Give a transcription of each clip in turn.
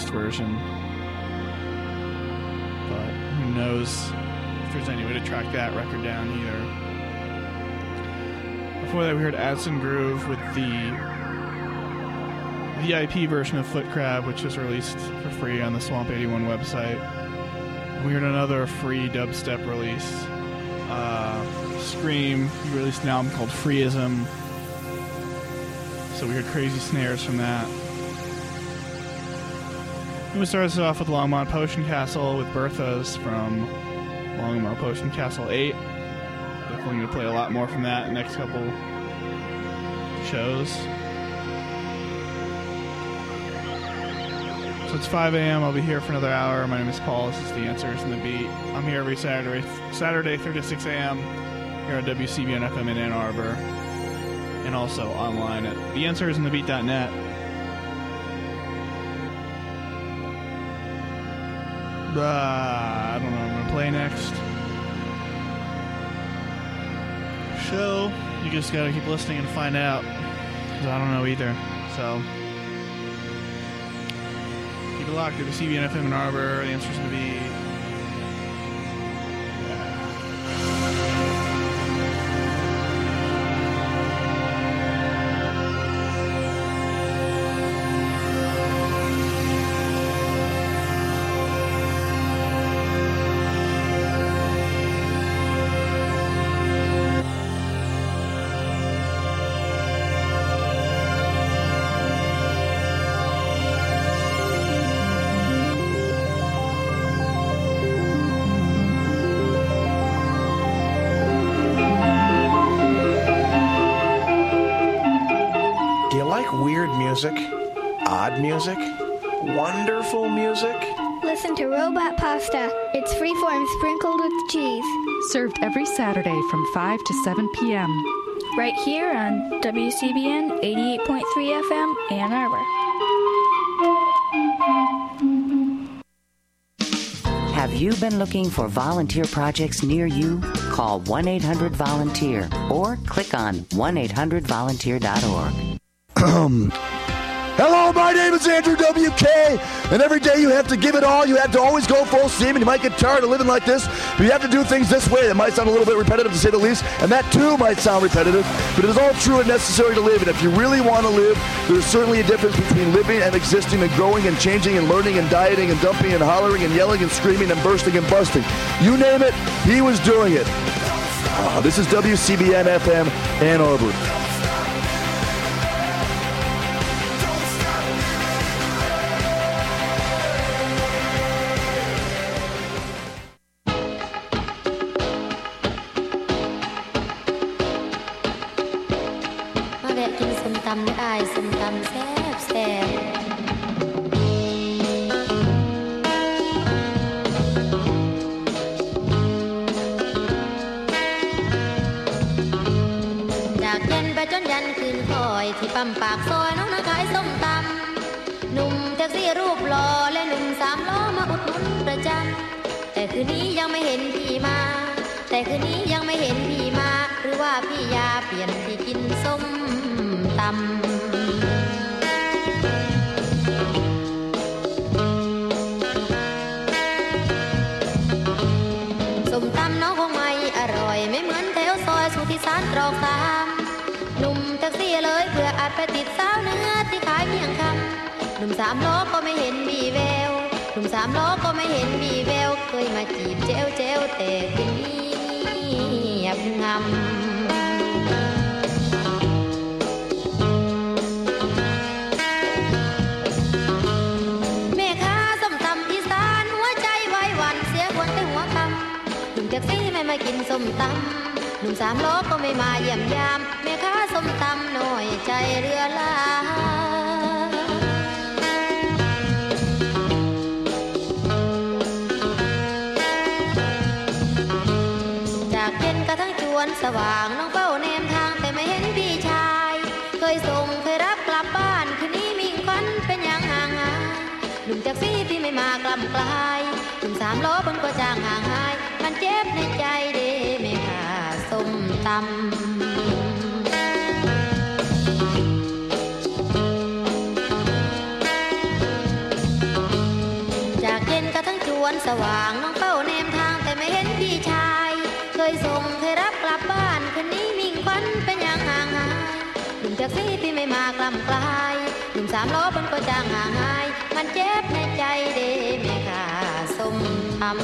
unreleased version. But who knows if there's any way to track that record down either. Before that, we heard Addison Groove with the VIP version of Foot Crab, which was released for free on the Swamp 81 website. We heard another free dubstep release. Scream released an album called Freeism. So we heard Crazy Snares from that. And we started us off with Longmont Potion Castle with Berthas from Longmont Potion Castle 8. Definitely going to play a lot more from that in the next couple shows. So it's 5 a.m. I'll be here for another hour. My name is Paul. This is The Answers and the Beat. I'm here every Saturday 3 to 6 a.m. here on WCBN FM in Ann Arbor. And also online at theanswersandthebeat.net. I don't know what I'm going to play next. So, you just got to keep listening and find out. Because I don't know either. So, keep it locked to the CBN FM in Arbor. The Answers and the Beat. Music, odd music, wonderful music. Listen to Robot Pasta. It's freeform sprinkled with cheese. Served every Saturday from 5 to 7 p.m. Right here on WCBN 88.3 FM, Ann Arbor. Have you been looking for volunteer projects near you? Call 1-800-VOLUNTEER or click on 1-800-VOLUNTEER.org. Hello, my name is Andrew WK, and every day you have to give it all. You have to always go full steam, and you might get tired of living like this, but you have to do things this way. That might sound a little bit repetitive, to say the least, and that too might sound repetitive, but it is all true and necessary to live, and if you really want to live, there's certainly a difference between living and existing and growing and changing and learning and dieting and dumping and hollering and yelling and screaming and bursting and busting. You name it, he was doing it. This is WCBN FM Ann Arbor. ปากซอยน้องนาขายส้มตำหนุ่มแท็กซี่รูปหล่อและหนุ่มสามล้อมาอุดหนุนประจำแต่คืนนี้ยังไม่เห็นพี่มาแต่คืนนี้ยังไม่เห็นพี่มาหรือว่าพี่ยาเปลี่ยนที่กินส้มตำส้มตำน้องคงไม่อร่อยไม่เหมือนแถวซอยสุทธิสารตรอกตามหนุ่มแท็กซี่เลยเพื่ออาจไปติดสาวเนื้อที่ขายเพียงคำหนุ่มสามล้อก็ไม่เห็นมีแววหนุ่มสามล้อก็ไม่เห็นมีแววเคยมาจีบเจ้าเจ้าแต่คืนนี้เงียบงำแม่ค้าส้มตำอีสานหัวใจไว้หวั่นเสียคนแต่หัวคำหนุ่มแท็กซี่ไม่มากินส้มตำหนุ่มสามล้อก็ไม่มาเยี่ยมยามแม่ค้าส้มตำน้อยใจเรือลาจากเย็นกระทั่งจวนสว่างน้องเฝ้าแนมทางแต่ไม่เห็นพี่ชายเคยส่งเคยรับกลับบ้านคืนนี้มีควันเป็นอย่างห่างหายหนุ่มแท็กซี่ที่ไม่มากลำกลายหนุ่มสามล้อบนก็จางห่างหายมันเจ็บในใจเด้แม่ค้าส้มตำวนสว่างน้องเป้าแนมทางแต่ไม่เห็นพี่ชายเคยส่งเคยรับกลับบ้านคืนนี้มิ่งควันเป็นอย่างห่างหายหนุ่มแท็กซี่ที่ไม่มากลำกลายหนุ่มสามล้อบนก็จางห่างหายมันเจ็บในใจเด้แม่ข้าส้มตำ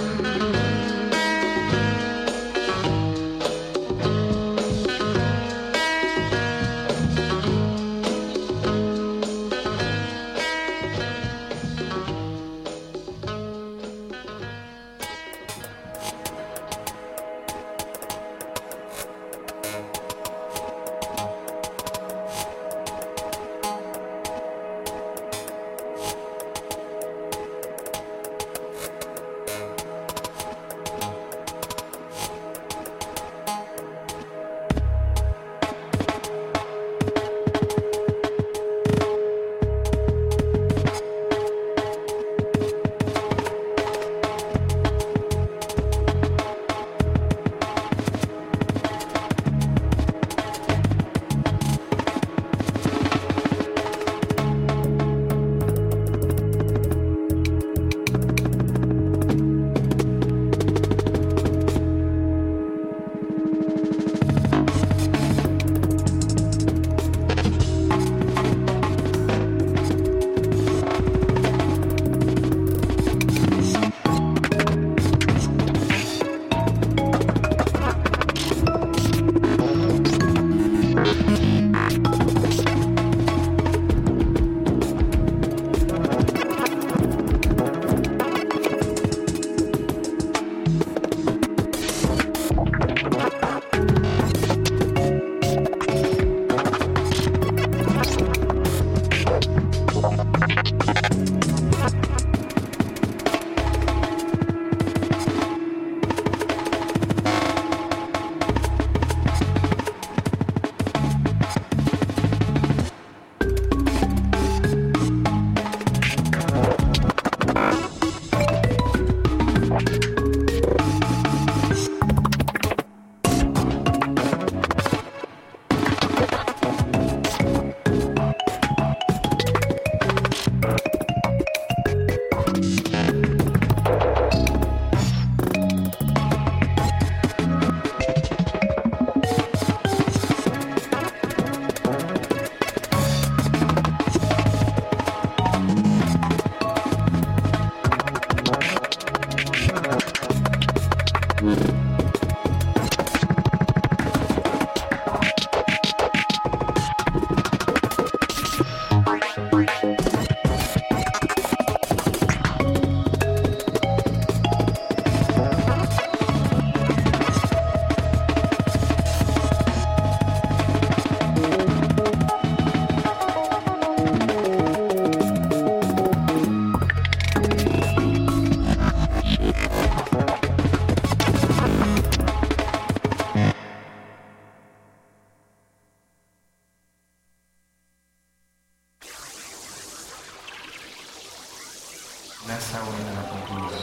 Nessa hora na cultura.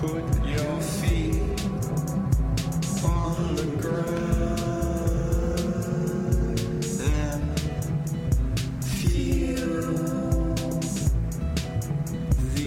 Put your feet on the ground and feel the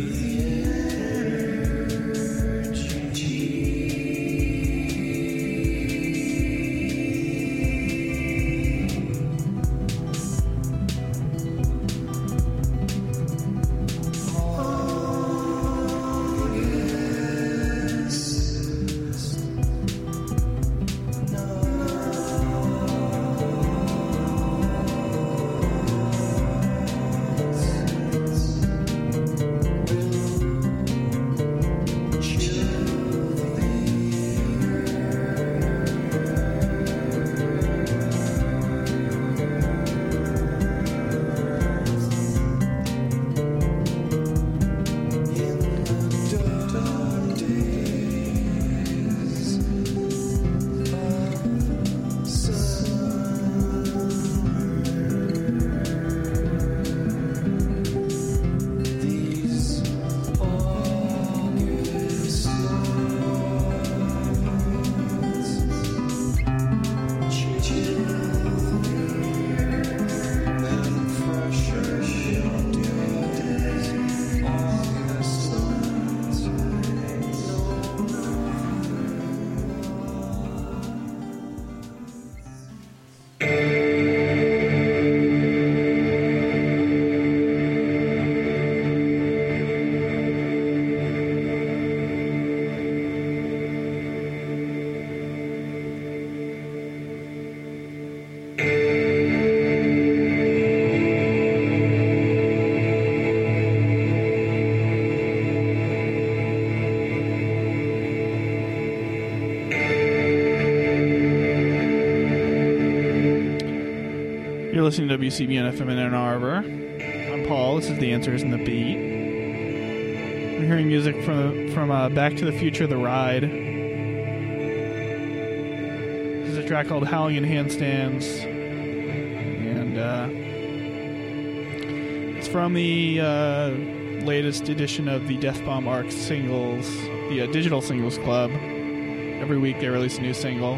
You're listening to WCBN FM in Ann Arbor. I'm Paul. This is The Answers in the Beat. We're hearing music from Back to the Future, The Ride. This is a track called Howling in Handstands. And it's from the latest edition of the Death Bomb Arc singles, the Digital Singles Club. Every week they release a new single.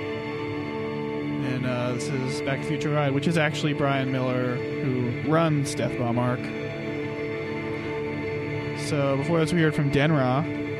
And this is Back to the Future Ride, which is actually Brian Miller, who runs Death Bomb Arc. So before this, we heard from Denra,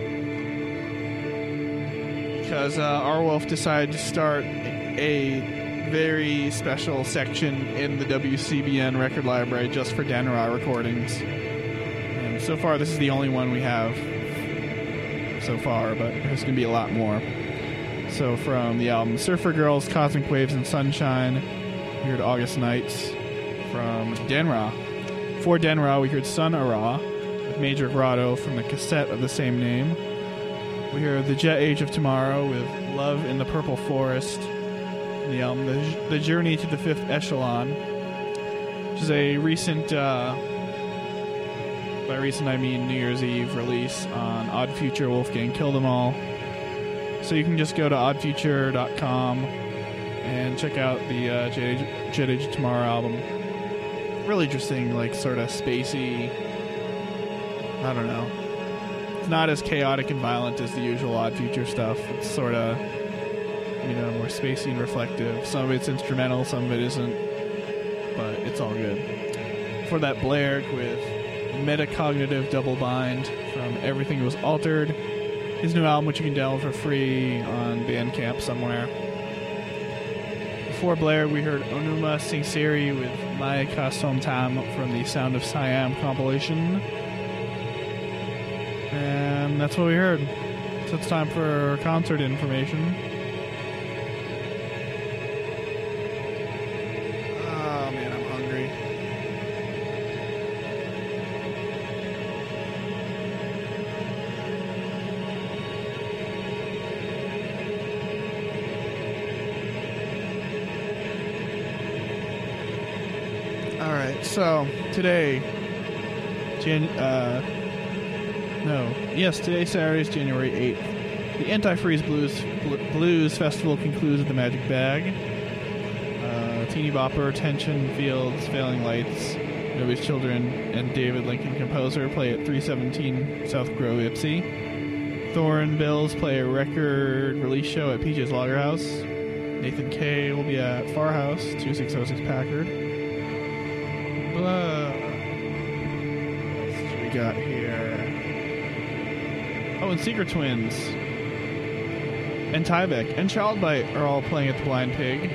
because Arwolf decided to start a very special section in the WCBN record library just for Denra recordings. And so far, this is the only one we have so far, but there's going to be a lot more. So from the album Surfer Girls, Cosmic Waves and Sunshine, we heard August Nights from Denra. For Denra, we heard Sun Ara with Major Grotto from the cassette of the same name. We heard The Jet Age of Tomorrow with Love in the Purple Forest from the album The Journey to the Fifth Echelon, which is a recent, by recent I mean New Year's Eve release on Odd Future Wolfgang Kill Them All. So you can just go to oddfuture.com and check out the Jet Age of Tomorrow album. Really interesting, like, sort of spacey. I don't know. It's not as chaotic and violent as the usual Odd Future stuff. It's sort of, more spacey and reflective. Some of it's instrumental, some of it isn't. But it's all good. For that, Blair with Metacognitive Double Bind from Everything Was Altered. His new album, which you can download for free on Bandcamp somewhere. Before Blair, we heard Onuma Singseri with Mai Ka Som Tam from the Sound of Siam compilation. And that's what we heard. So it's time for concert information. Oh man, I'm hungry. Alright, so today, today, Saturday is January 8th. The Antifreeze Blues Festival concludes at the Magic Bag. Teeny Bopper, Tension, Fields, Failing Lights, Nobody's Children, and David Lincoln Composer play at 317 South Grove, Ypsi. Thornbills play a record release show at PJ's Lager House. Nathan K will be at Far House, 2606 Packard. What else do we got here? Oh, and Secret Twins and Tyvek and Childbite are all playing at the Blind Pig.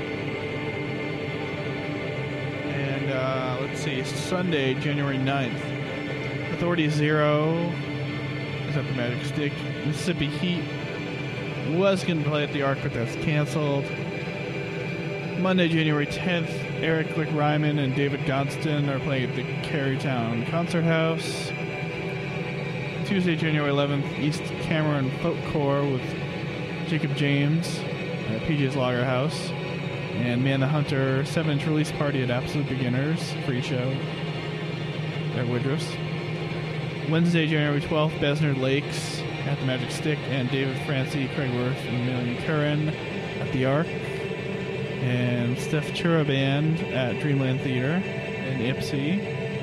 And let's see, Sunday, January 9th. Authority Zero is at the Magic Stick. Mississippi Heat was going to play at the Arc, but that's canceled. Monday, January 10th, Eric Glick Ryman and David Gonston are playing at the Carytown Concert House. Tuesday, January 11th, East Cameron Folk Corps with Jacob James at PJ's Lager House. And Man the Hunter 7-inch release party at Absolute Beginners, free show at Woodruff's. Wednesday, January 12th, Besnard Lakes at the Magic Stick, and David Francie, Craig Worth, and Million Curran at the Arc. And Steph Chura Band at Dreamland Theater in Ypsi.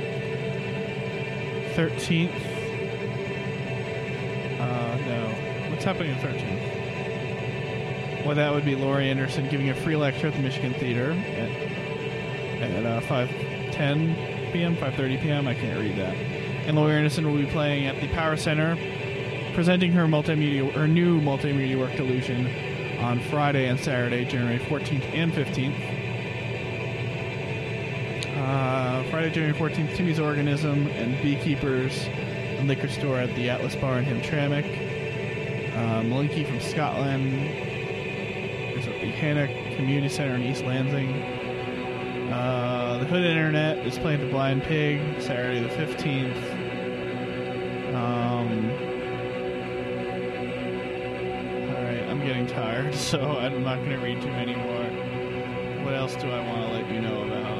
13th. No. What's happening on 13th? Well, that would be Laurie Anderson giving a free lecture at the Michigan Theater at 5:10 p.m., 5:30 p.m. I can't read that. And Laurie Anderson will be playing at the Power Center, presenting her new multimedia work, Delusion, on Friday and Saturday, January 14th and 15th. Friday, January 14th, Timmy's Organism and Beekeepers and Liquor Store at the Atlas Bar in Hamtramck. Malinky from Scotland is at the Hannock Community Center in East Lansing. The Hood Internet is playing at the Blind Pig, Saturday the 15th. Getting tired, so I'm not going to read too many more. What else do I want to let you know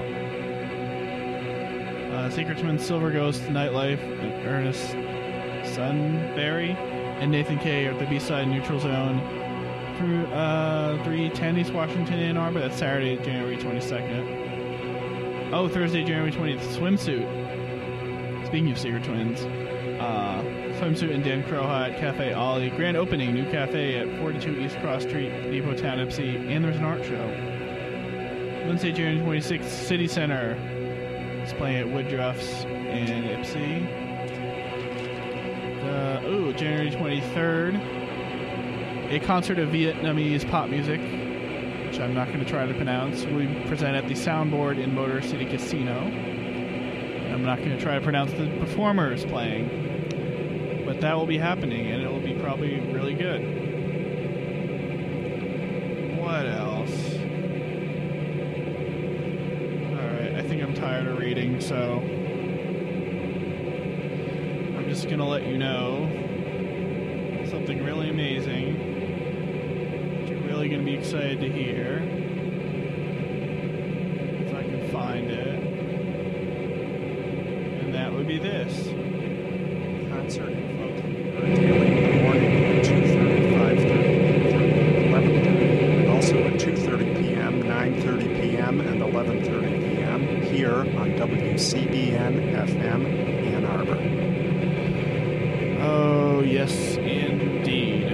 about? Secret Twins, Silver Ghost, Nightlife, and Ernest Sunbury, and Nathan K. at the B-side Neutral Zone through 310 East Washington, Ann Arbor. That's Saturday, January 22nd. Oh, Thursday, January 20th, Swimsuit. Speaking of Secret Twins, Swimsuit and Dan Crowhot, Cafe Ollie. Grand opening, new cafe at 42 East Cross Street, Depot Town, Ypsi. And there's an art show. Wednesday, January 26th, City Center. It's playing at Woodruff's in Ypsi. January 23rd, a concert of Vietnamese pop music, which I'm not going to try to pronounce, will be presented at the Soundboard in Motor City Casino. And I'm not going to try to pronounce the performers playing. But that will be happening, and it will be probably really good. What else? Alright, I think I'm tired of reading, so I'm just going to let you know something really amazing that you're really going to be excited to hear. If I can find it. And that would be this. Concert info daily in the morning at 2:30, 5:30, 11:30, and also at 2:30 p.m., 9:30 p.m., and 11:30 p.m. here on WCBN FM Ann Arbor. Oh, yes, indeed.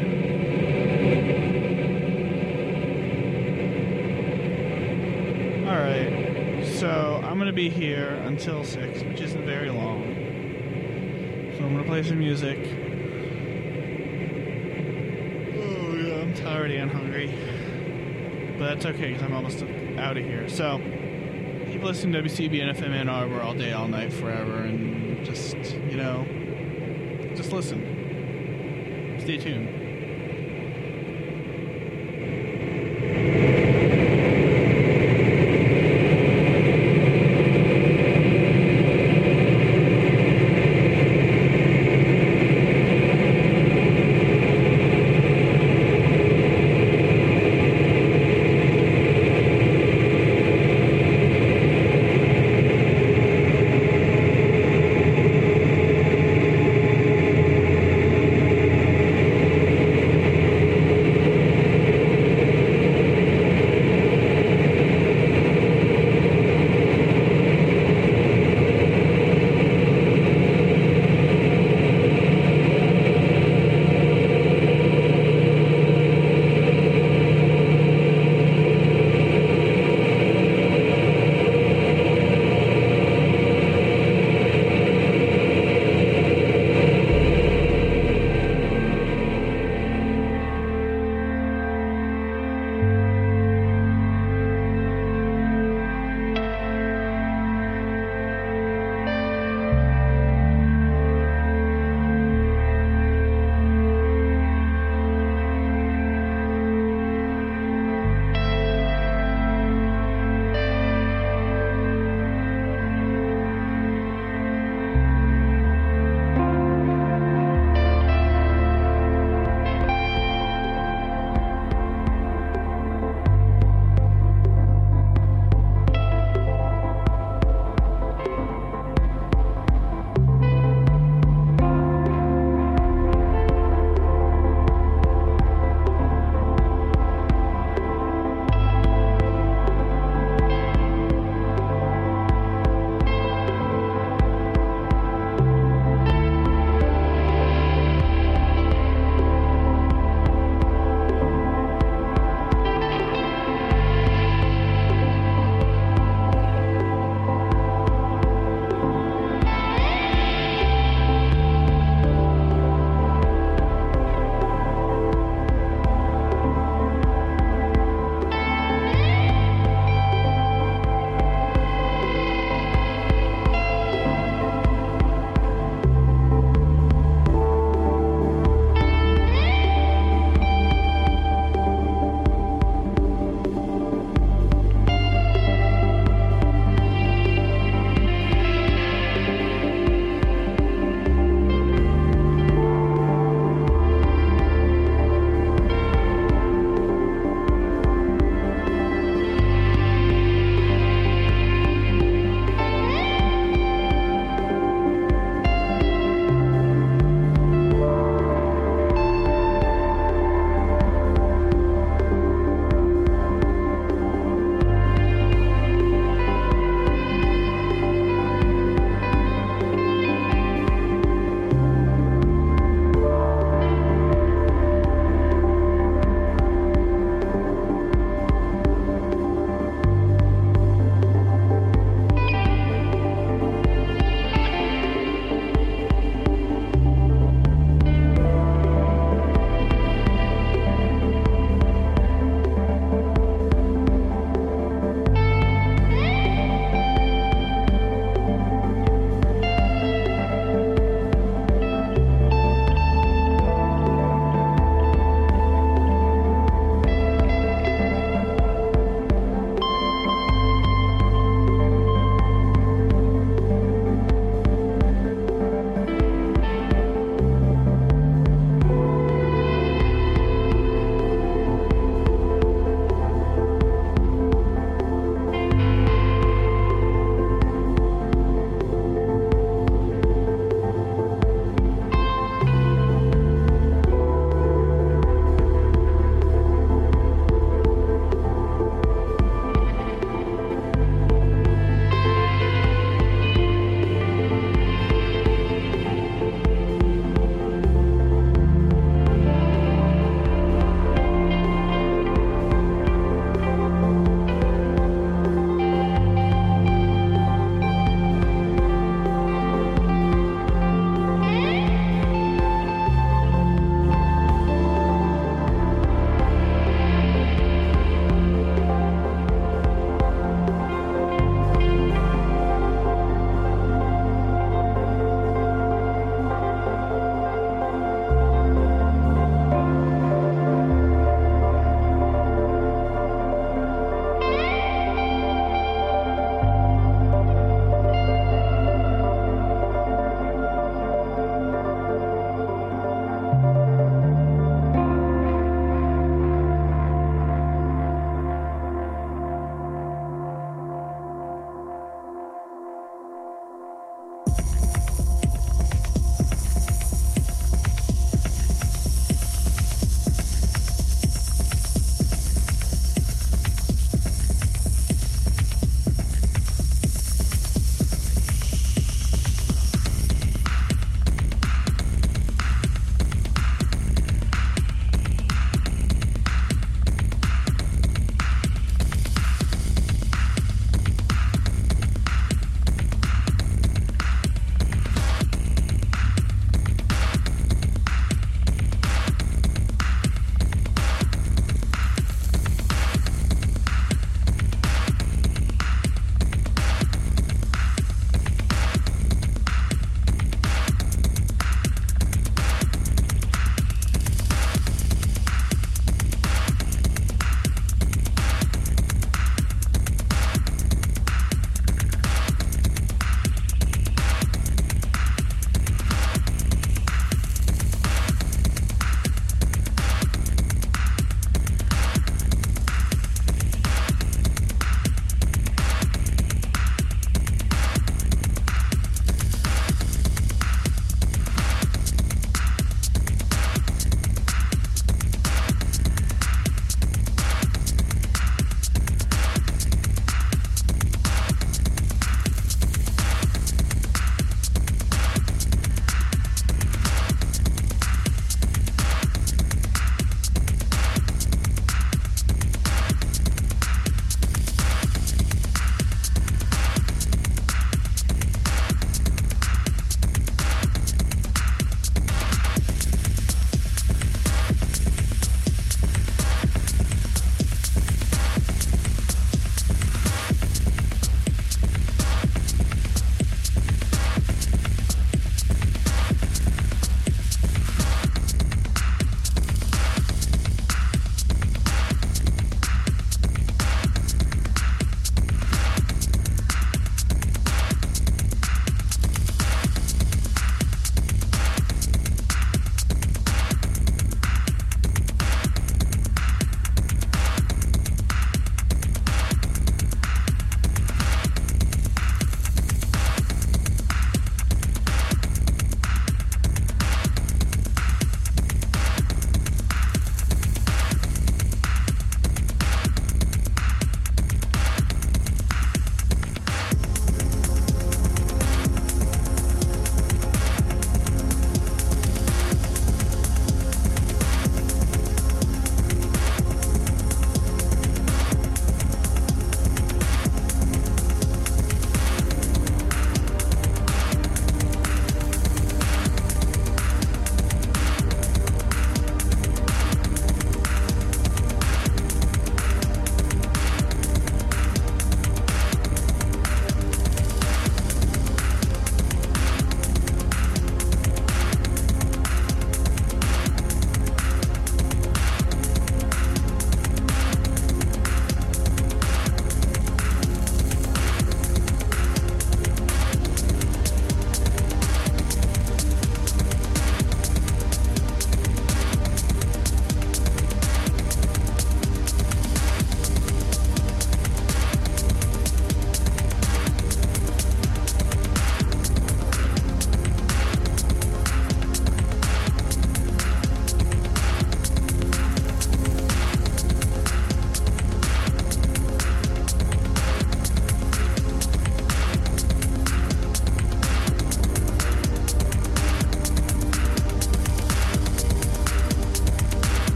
Alright, so I'm going to be here until 6, which isn't very long. So I'm going to play some music. Oh, yeah, I'm tired and hungry. But that's okay, because I'm almost out of here. So, keep listening to WCBN FM Ann Arbor all day, all night, forever, and just, just listen. Stay tuned.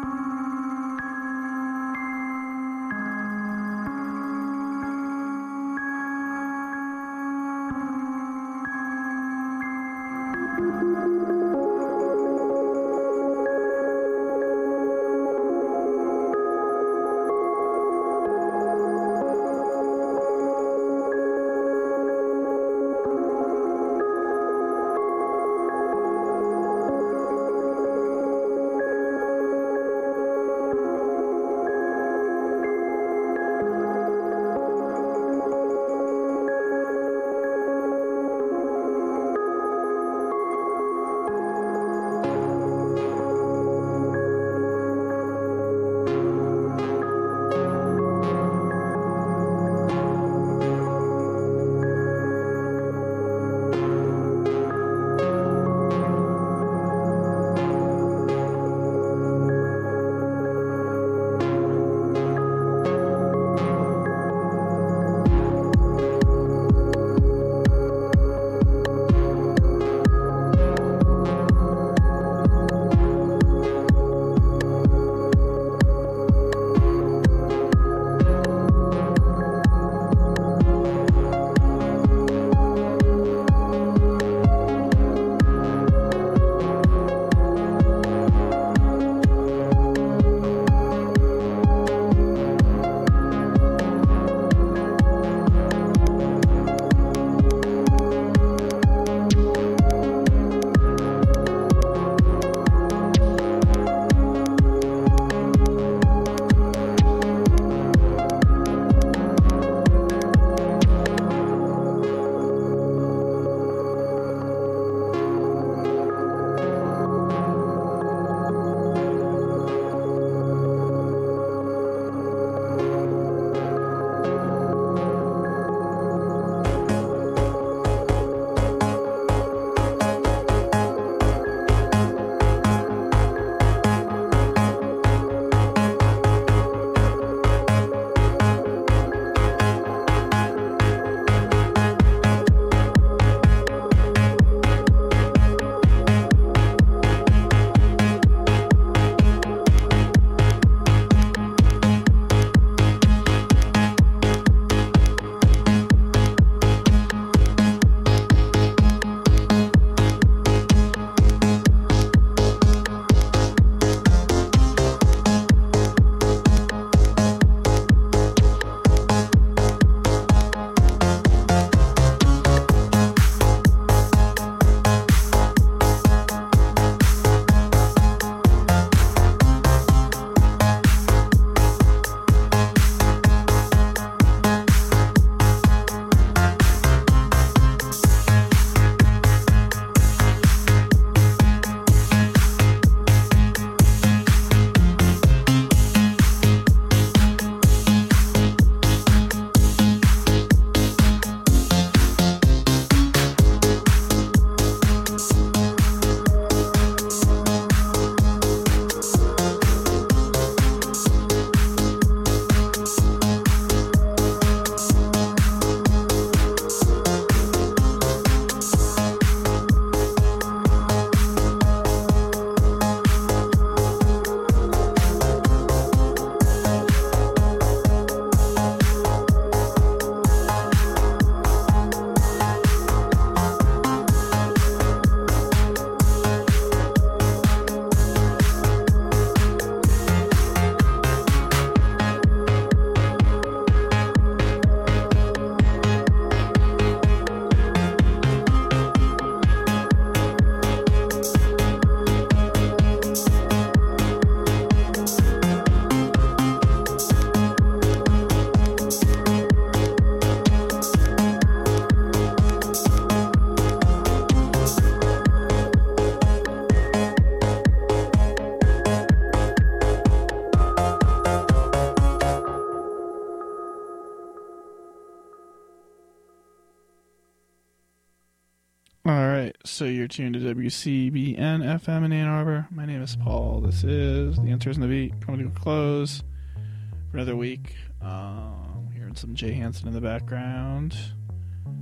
So you're tuned to WCBN FM in Ann Arbor. My name is Paul. This is The Answers in the Beat, coming to a close for another week. Hearing some Jay Hansen in the background.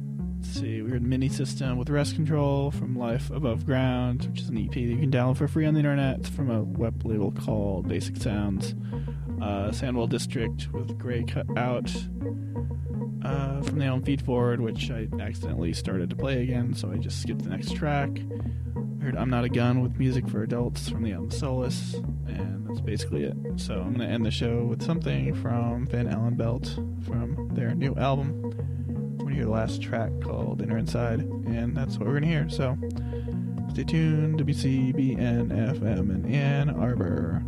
let's see, we heard Mini System with Rest Control from Life Above Ground, which is an EP that you can download for free on the internet. It's from a web label called Basic Sounds. Sandwell District with Grey Cut Out from the album Feed Forward, which I accidentally started to play again, so I just skipped the next track. We heard I'm Not a Gun with Music for Adults from the album Solace, and that's basically it. So I'm going to end the show with something from Van Allen Belt from their new album. We're going to hear the last track called Inner Inside, and that's what we're going to hear. So stay tuned, WCBN FM in Ann Arbor.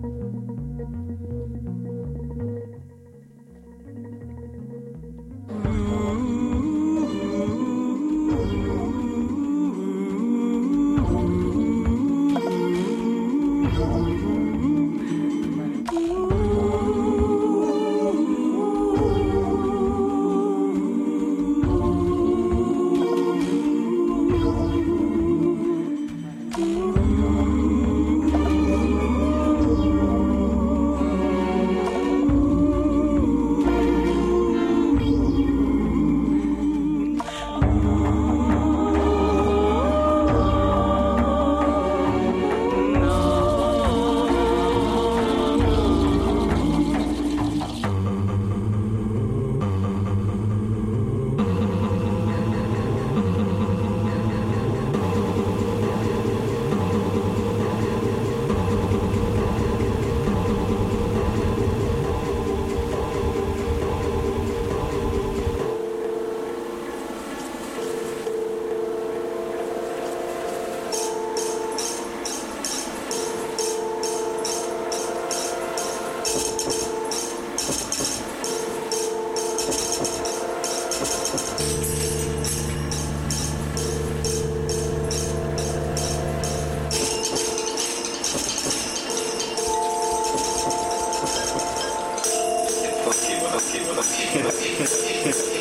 Okay.